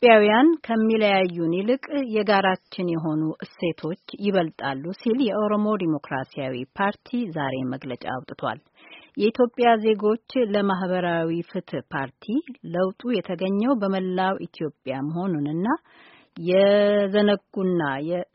ኢትዮጵያውያን ከሚለያዩን ይልቅ የጋራችን የሆኑ እሴቶች ይበልጣሉ ሲል የኦሮሞ ዲሞክራሲያዊ ፓርቲ ዛሬ መግለጫ አውጥቷል። የኢትዮጵያ ዜጎች ለማህበራዊ ፍትህ ፓርቲ ለውጡ የተገኘው በመላው ኢትዮጵያ መሆኑንና የዘነጉና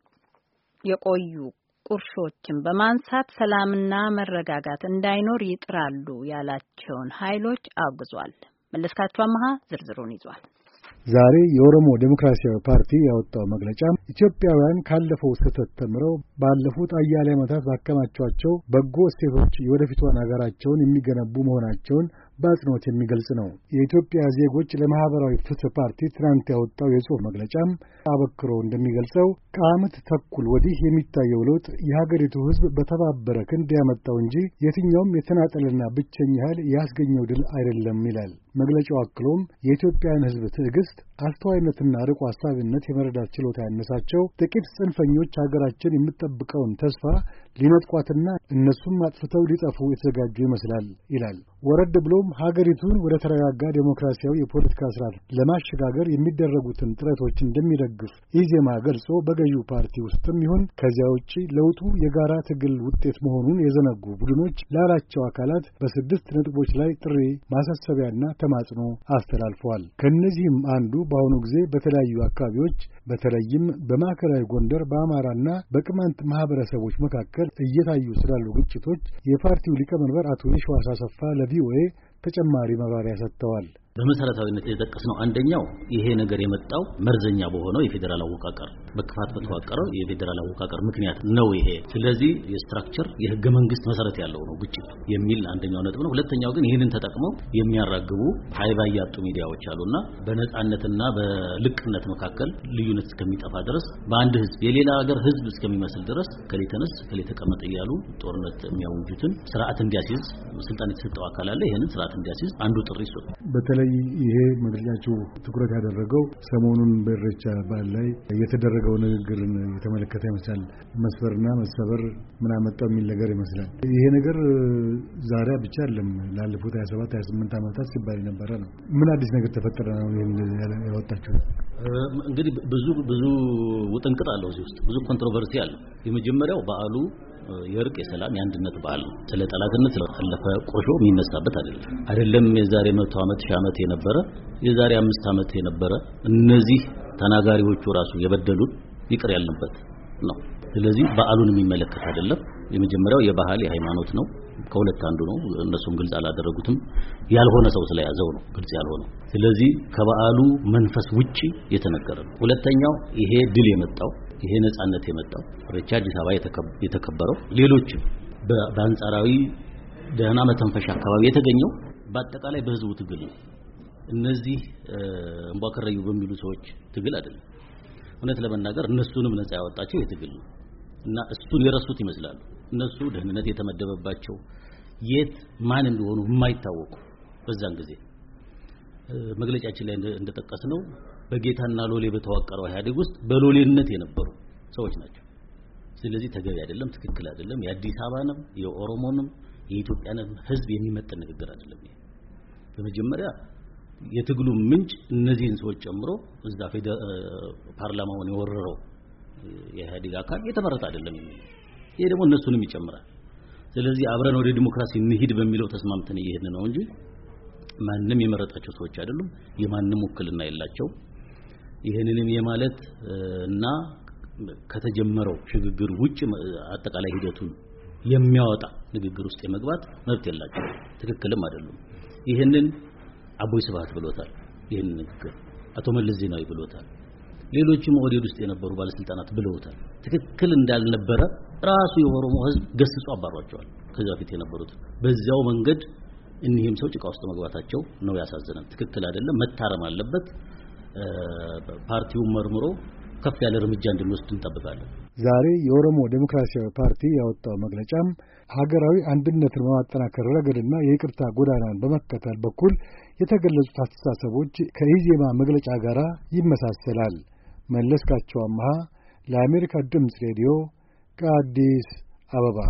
የቆዩ ቁርሾችን በማንሳት ሰላምና መረጋጋት እንዳይኖር ይጥራሉ ያላቸውን ኃይሎች አውግዟል። መለስካቸው አማሃ ዝርዝሩን ይዟል። ዛሬ የኦሮሞ ዴሞክራሲያዊ ፓርቲ ያወጣው መግለጫ ኢትዮጵያውያን ካለፈው ስህተት ተምረው ባለፉት አያሌ ዓመታት ባከማቿቸው በጎ እሴቶች የወደፊቷን ሀገራቸውን የሚገነቡ መሆናቸውን በአጽንኦት የሚገልጽ ነው። የኢትዮጵያ ዜጎች ለማህበራዊ ፍትህ ፓርቲ ትናንት ያወጣው የጽሑፍ መግለጫም አበክሮ እንደሚገልጸው ከዓመት ተኩል ወዲህ የሚታየው ለውጥ የሀገሪቱ ሕዝብ በተባበረ ክንድ ያመጣው እንጂ የትኛውም የተናጠልና ብቸኛ ኃይል ያስገኘው ድል አይደለም ይላል። መግለጫው አክሎም የኢትዮጵያን ሕዝብ ትዕግስት፣ አስተዋይነትና ርቆ አሳቢነት የመረዳት ችሎታ ያነሳቸው ጥቂት ጽንፈኞች ሀገራችን የምትጠብቀውን ተስፋ ሊነጥቋትና እነሱም አጥፍተው ሊጠፉ የተዘጋጁ ይመስላል ይላል። ወረድ ብሎም ሀገሪቱን ወደ ተረጋጋ ዴሞክራሲያዊ የፖለቲካ ስርዓት ለማሸጋገር የሚደረጉትን ጥረቶች እንደሚደግፍ ኢዜማ ገልጾ በገዢው ፓርቲ ውስጥም ይሁን ከዚያ ውጪ ለውጡ የጋራ ትግል ውጤት መሆኑን የዘነጉ ቡድኖች ላላቸው አካላት በ6 ነጥቦች ላይ ጥሪ፣ ማሳሰቢያና ተማጽኖ አስተላልፈዋል። ከእነዚህም አንዱ በአሁኑ ጊዜ በተለያዩ አካባቢዎች በተለይም በማዕከላዊ ጎንደር በአማራና በቅማንት ማህበረሰቦች መካከል እየታዩ ስላሉ ግጭቶች የፓርቲው ሊቀመንበር አቶ የሺዋስ አሰፋ ለቪኦኤ ተጨማሪ ማብራሪያ ሰጥተዋል። በመሰረታዊነት የተጠቀሰው አንደኛው ይሄ ነገር የመጣው መርዘኛ በሆነው የፌደራል አወቃቀር በክፋት በተዋቀረው የፌደራል አወቃቀር ምክንያት ነው ይሄ። ስለዚህ የስትራክቸር የህገ መንግስት መሰረት ያለው ነው ግጭት የሚል አንደኛው ነጥብ ነው። ሁለተኛው ግን ይሄንን ተጠቅመው የሚያራግቡ ሃይባ ያጡ ሚዲያዎች አሉና በነጻነትና በልቅነት መካከል ልዩነት እስከሚጠፋ ድረስ በአንድ ህዝብ የሌላ ሀገር ህዝብ እስከሚመስል ድረስ ከሌተነስ ከሌተቀመጠ እያሉ ጦርነት የሚያውጁትን ስርዓት እንዲያስይዝ ስልጣን የተሰጠው አካል አለ። ይሄንን ስርዓት እንዲያስይዝ አንዱ ጥሪ እሱ ነው። በተለይ ይሄ መግለጫቸው ትኩረት ያደረገው ሰሞኑን በኢሬቻ በዓል ላይ የተደረገው ንግግርን የተመለከተ ይመስላል። መስፈርና መሰበር ምን አመጣው የሚል ነገር ይመስላል። ይሄ ነገር ዛሬ ብቻ አይደለም፣ ላለፉት 27 28 ዓመታት ሲባል የነበረ ነው። ምን አዲስ ነገር ተፈጠረ ነው ይሄን ያወጣችሁ? እንግዲህ ብዙ ውጥንቅጥ አለው እዚህ ውስጥ፣ ብዙ ኮንትሮቨርሲ አለው። የመጀመሪያው በዓሉ የእርቅ የሰላም የአንድነት በዓል ነው። ስለ ጠላትነት ስለተለፈ ቆሾ የሚነሳበት አይደለም። የዛሬ 100 ዓመት ሺህ ዓመት የነበረ የዛሬ 5 ዓመት የነበረ እነዚህ ተናጋሪዎቹ ራሱ የበደሉን ይቅር ያልንበት ነው። ስለዚህ በዓሉን የሚመለከት አይደለም። የመጀመሪያው የባህል የሃይማኖት ነው። ከሁለት አንዱ ነው። እነሱም ግልጽ አላደረጉትም። ያልሆነ ሰው ስለያዘው ነው ግልጽ ያልሆነው። ስለዚህ ከበዓሉ መንፈስ ውጪ የተነገረ ነው። ሁለተኛው ይሄ ድል የመጣው ይሄ ነጻነት የመጣው ኢሬቻ አዲስ አበባ የተከበረው ሌሎችም በአንጻራዊ ደህና መተንፈሻ አካባቢ የተገኘው በአጠቃላይ በህዝቡ ትግል ነው። እነዚህ እንቧከረዩ በሚሉ ሰዎች ትግል አይደለም። እውነት ለመናገር እነሱንም ነጻ ያወጣቸው የትግል ነው እና እሱን የረሱት ይመስላሉ። እነሱ ደህንነት የተመደበባቸው የት ማን እንደሆኑ የማይታወቁ በዛን ጊዜ መግለጫችን ላይ እንደተጠቀስነው በጌታና ሎሌ በተዋቀረው ኢህአዴግ ውስጥ በሎሌነት የነበሩ ሰዎች ናቸው። ስለዚህ ተገቢ አይደለም፣ ትክክል አይደለም። የአዲስ አበባንም የኦሮሞንም የኢትዮጵያንም ህዝብ የሚመጥን ንግግር አይደለም። በመጀመሪያ የትግሉ ምንጭ እነዚህን ሰዎች ጨምሮ እዛ ፓርላማውን የወረረው የኢህአዴግ አካል የተመረጠ አይደለም የሚል ይሄ ደግሞ እነሱንም ይጨምራል። ስለዚህ አብረን ወደ ዲሞክራሲ እንሂድ በሚለው ተስማምተን እየሄድን ነው እንጂ ማንንም የመረጣቸው ሰዎች አይደሉም። የማንንም ውክልና የላቸው። ይሄንንም የማለት እና ከተጀመረው ሽግግር ውጭ አጠቃላይ ሂደቱን የሚያወጣ ንግግር ውስጥ የመግባት መብት የላቸው። ትክክልም አይደሉም። ይሄንን አቦይ ስብሃት ብሎታል። ይሄንን ንግግር አቶ መለስ ዜናዊ ብሎታል። ሌሎችም ኦህዴድ ውስጥ የነበሩ ባለስልጣናት ብለውታል። ትክክል እንዳልነበረ ራሱ የኦሮሞ ህዝብ ገስጾ አባሯቸዋል። ከዛ በፊት የነበሩት በዚያው መንገድ እነዚህም ሰው ጭቃ ውስጥ መግባታቸው ነው ያሳዘነን። ትክክል አይደለም፣ መታረም አለበት። ፓርቲውን መርምሮ ከፍ ያለ እርምጃ እንድንወስድ እንጠብቃለን። ዛሬ የኦሮሞ ዴሞክራሲያዊ ፓርቲ ያወጣው መግለጫም ሀገራዊ አንድነትን በማጠናከር ረገድና የይቅርታ ጎዳናን በመከተል በኩል የተገለጹት አስተሳሰቦች ከኢዜማ መግለጫ ጋር ይመሳሰላል። መለስካቸው አማሃ ለአሜሪካ ድምፅ ሬዲዮ ከአዲስ አበባ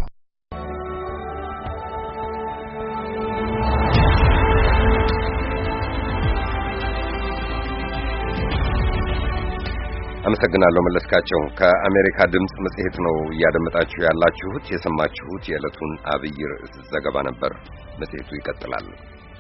አመሰግናለሁ መለስካቸው። ከአሜሪካ ድምጽ መጽሔት ነው እያደመጣችሁ ያላችሁት። የሰማችሁት የዕለቱን አብይ ርዕስ ዘገባ ነበር። መጽሔቱ ይቀጥላል።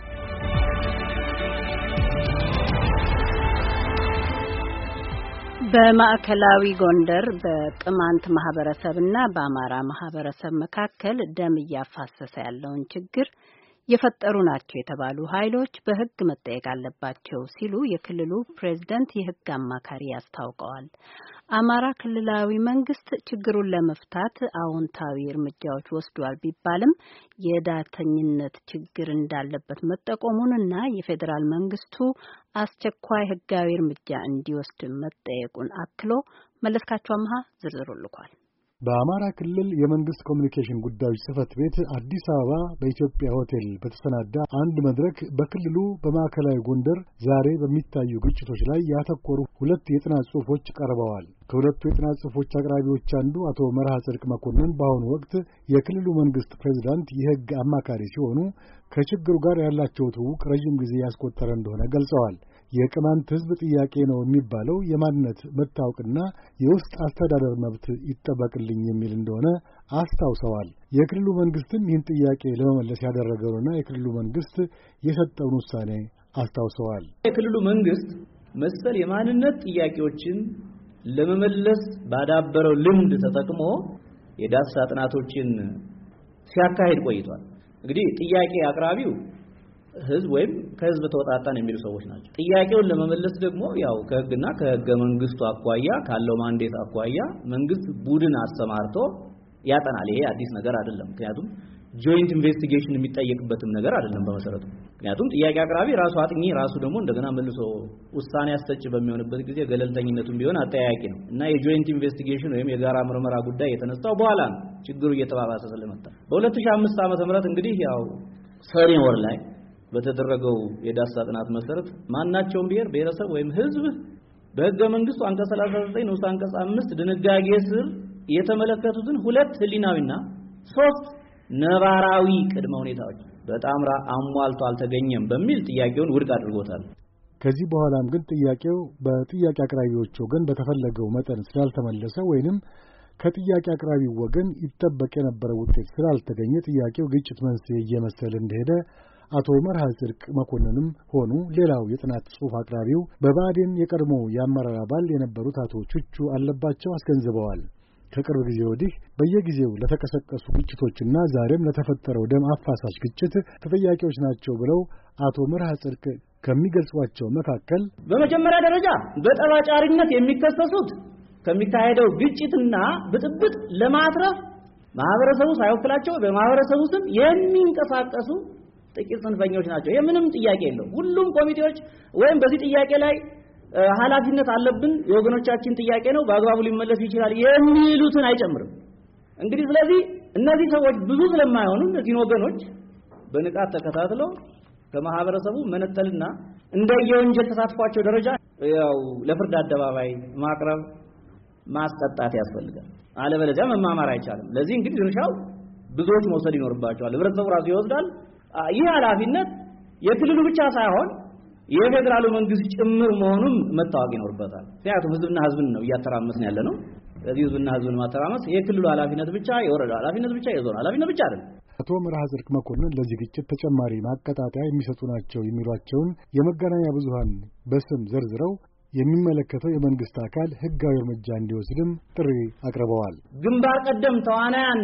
በማዕከላዊ ጎንደር በቅማንት ማህበረሰብና በአማራ ማህበረሰብ መካከል ደም እያፋሰሰ ያለውን ችግር የፈጠሩ ናቸው የተባሉ ኃይሎች በሕግ መጠየቅ አለባቸው ሲሉ የክልሉ ፕሬዝዳንት የሕግ አማካሪ አስታውቀዋል። አማራ ክልላዊ መንግስት ችግሩን ለመፍታት አዎንታዊ እርምጃዎች ወስዷል ቢባልም የዳተኝነት ችግር እንዳለበት መጠቆሙንና የፌዴራል መንግስቱ አስቸኳይ ሕጋዊ እርምጃ እንዲወስድ መጠየቁን አክሎ መለስካቸው አምሃ ዝርዝሩ ልኳል። በአማራ ክልል የመንግስት ኮሚኒኬሽን ጉዳዮች ጽህፈት ቤት አዲስ አበባ በኢትዮጵያ ሆቴል በተሰናዳ አንድ መድረክ በክልሉ በማዕከላዊ ጎንደር ዛሬ በሚታዩ ግጭቶች ላይ ያተኮሩ ሁለት የጥናት ጽሑፎች ቀርበዋል። ከሁለቱ የጥናት ጽሑፎች አቅራቢዎች አንዱ አቶ መርሃ ጽድቅ መኮንን በአሁኑ ወቅት የክልሉ መንግስት ፕሬዝዳንት የሕግ አማካሪ ሲሆኑ ከችግሩ ጋር ያላቸው ትውውቅ ረጅም ጊዜ ያስቆጠረ እንደሆነ ገልጸዋል። የቅማንት ሕዝብ ጥያቄ ነው የሚባለው የማንነት መታወቅና የውስጥ አስተዳደር መብት ይጠበቅልኝ የሚል እንደሆነ አስታውሰዋል። የክልሉ መንግስትም ይህን ጥያቄ ለመመለስ ያደረገውና የክልሉ መንግስት የሰጠውን ውሳኔ አስታውሰዋል። የክልሉ መንግስት መሰል የማንነት ጥያቄዎችን ለመመለስ ባዳበረው ልምድ ተጠቅሞ የዳሰሳ ጥናቶችን ሲያካሂድ ቆይቷል። እንግዲህ ጥያቄ አቅራቢው ህዝብ ወይም ከህዝብ ተወጣጣን የሚሉ ሰዎች ናቸው። ጥያቄውን ለመመለስ ደግሞ ያው ከህግና ከህገ መንግስቱ አኳያ ካለው ማንዴት አኳያ መንግስት ቡድን አሰማርቶ ያጠናል። ይሄ አዲስ ነገር አይደለም። ምክንያቱም ጆይንት ኢንቨስቲጌሽን የሚጠየቅበትም ነገር አይደለም በመሰረቱ። ምክንያቱም ጥያቄ አቅራቢ ራሱ አጥኚ ራሱ ደግሞ እንደገና መልሶ ውሳኔ አስጠጭ በሚሆንበት ጊዜ ገለልተኝነቱም ቢሆን አጠያያቂ ነው እና የጆይንት ኢንቨስቲጌሽን ወይም የጋራ ምርመራ ጉዳይ የተነሳው በኋላ ነው ችግሩ እየተባባሰ ስለመጣ በ2005 ዓመተ ምህረት እንግዲህ ያው ሰኔ ወር ላይ በተደረገው የዳሰሳ ጥናት መሰረት ማናቸውም ብሔር ብሔረሰብ ወይም ህዝብ በህገ መንግስቱ አንቀጽ 39 ንዑስ አንቀጽ 5 ድንጋጌ ስር የተመለከቱትን ሁለት ህሊናዊና ሶስት ነባራዊ ቅድመ ሁኔታዎች በጣምራ አሟልቶ አልተገኘም በሚል ጥያቄውን ውድቅ አድርጎታል። ከዚህ በኋላም ግን ጥያቄው በጥያቄ አቅራቢዎች ወገን በተፈለገው መጠን ስላልተመለሰ ወይንም ከጥያቄ አቅራቢው ወገን ይጠበቅ የነበረው ውጤት ስላልተገኘ ጥያቄው ግጭት መንስኤ እየመሰለ እንደሄደ አቶ መርሃ ጽድቅ መኮንንም ሆኑ ሌላው የጥናት ጽሑፍ አቅራቢው በባዕዴን የቀድሞ የአመራር አባል የነበሩት አቶ ቹቹ አለባቸው አስገንዝበዋል። ከቅርብ ጊዜ ወዲህ በየጊዜው ለተቀሰቀሱ ግጭቶችና ዛሬም ለተፈጠረው ደም አፋሳሽ ግጭት ተጠያቂዎች ናቸው ብለው አቶ መርሃ ጽድቅ ከሚገልጿቸው መካከል በመጀመሪያ ደረጃ በጠባጫሪነት የሚከሰሱት ከሚካሄደው ግጭትና ብጥብጥ ለማትረፍ ማህበረሰቡ ሳይወክላቸው በማህበረሰቡ ስም የሚንቀሳቀሱ ጥቂት ጽንፈኞች ናቸው። የምንም ጥያቄ የለውም። ሁሉም ኮሚቴዎች ወይም በዚህ ጥያቄ ላይ ኃላፊነት አለብን የወገኖቻችን ጥያቄ ነው በአግባቡ ሊመለስ ይችላል የሚሉትን አይጨምርም። እንግዲህ ስለዚህ እነዚህ ሰዎች ብዙ ስለማይሆኑ እነዚህ ወገኖች በንቃት ተከታትለው ከማህበረሰቡ መነጠልና እንደየወንጀል ተሳትፏቸው ደረጃ ያው ለፍርድ አደባባይ ማቅረብ ማስቀጣት ያስፈልጋል። አለበለዚያ መማማር አይቻልም። ለዚህ እንግዲህ ድርሻው ብዙዎች መውሰድ ይኖርባቸዋል። ህብረተሰቡ ራሱ ይወስዳል። ይህ ኃላፊነት የክልሉ ብቻ ሳይሆን የፌዴራሉ መንግስት ጭምር መሆኑን መታወቅ ይኖርበታል። ምክንያቱም ህዝብና ህዝብን ነው እያተራመስን ያለ ነው። ስለዚህ ህዝብና ህዝብን ማተራመስ የክልሉ ኃላፊነት ብቻ የወረዳ ኃላፊነት ብቻ የዞን ኃላፊነት ብቻ አይደለም። አቶ መርሃ ጽድቅ መኮንን ለዚህ ግጭት ተጨማሪ ማቀጣጣያ የሚሰጡ ናቸው የሚሏቸውን የመገናኛ ብዙሃን በስም ዘርዝረው የሚመለከተው የመንግስት አካል ህጋዊ እርምጃ እንዲወስድም ጥሪ አቅርበዋል። ግንባር ቀደም ተዋናያን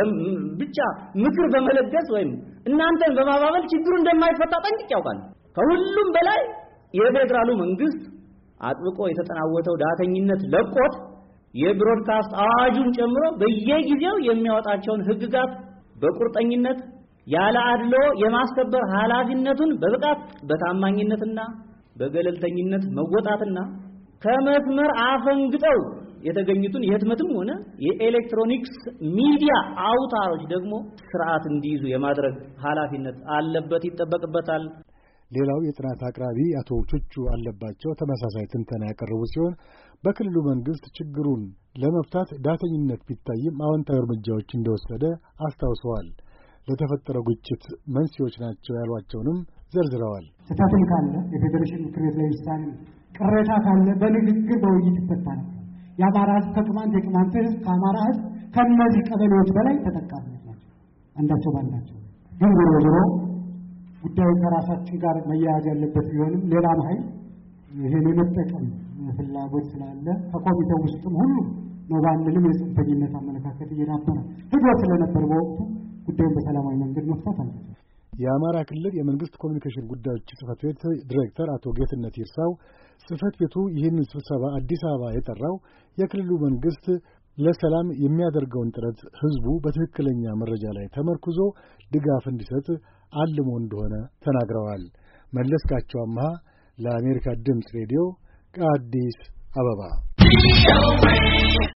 ብቻ ምክር በመለገስ ወይም እናንተን በማባበል ችግሩ እንደማይፈታ ጠንቅቅ ያውቃል። ከሁሉም በላይ የፌዴራሉ መንግስት አጥብቆ የተጠናወተው ዳተኝነት ለቆት የብሮድካስት አዋጁን ጨምሮ በየጊዜው የሚያወጣቸውን ህግጋት በቁርጠኝነት ያለ አድሎ የማስከበር ኃላፊነቱን በብቃት በታማኝነትና በገለልተኝነት መወጣትና ከመስመር አፈንግጠው የተገኙትን የህትመትም ሆነ የኤሌክትሮኒክስ ሚዲያ አውታሮች ደግሞ ስርዓት እንዲይዙ የማድረግ ኃላፊነት አለበት፣ ይጠበቅበታል። ሌላው የጥናት አቅራቢ አቶ ቹቹ አለባቸው ተመሳሳይ ትንተና ያቀረቡ ሲሆን በክልሉ መንግስት ችግሩን ለመፍታት ዳተኝነት ቢታይም አዎንታዊ እርምጃዎች እንደወሰደ አስታውሰዋል። ለተፈጠረው ግጭት መንስኤዎች ናቸው ያሏቸውንም ዘርዝረዋል። ስህተትም ካለ የፌዴሬሽን ምክር ቤት ላይ ውሳኔ ቅሬታ ካለ በንግግር በውይይት ይፈታል። የአማራ ሕዝብ ከቅማንት የቅማንት ሕዝብ ከአማራ ሕዝብ ከነዚህ ቀበሌዎች በላይ ተጠቃሚዎች ናቸው አንዳቸው ባላቸው። ግን ዞሮ ጉዳዩ ከራሳችን ጋር መያያዝ ያለበት ቢሆንም ሌላም ኃይል ይሄን የመጠቀም ፍላጎት ስላለ ከኮሚቴው ውስጥም ሁሉ ነው ባንልም የጽንፈኝነት አመለካከት እየናበረ ህዶ ስለነበር በወቅቱ ጉዳዩን በሰላማዊ መንገድ መፍታት አለበት። የአማራ ክልል የመንግስት ኮሚኒኬሽን ጉዳዮች ጽሕፈት ቤት ዲሬክተር አቶ ጌትነት ይርሳው ጽሕፈት ቤቱ ይህንን ስብሰባ አዲስ አበባ የጠራው የክልሉ መንግስት ለሰላም የሚያደርገውን ጥረት ህዝቡ በትክክለኛ መረጃ ላይ ተመርኩዞ ድጋፍ እንዲሰጥ አልሞ እንደሆነ ተናግረዋል። መለስካቸው አምሃ ለአሜሪካ ድምፅ ሬዲዮ ከአዲስ አበባ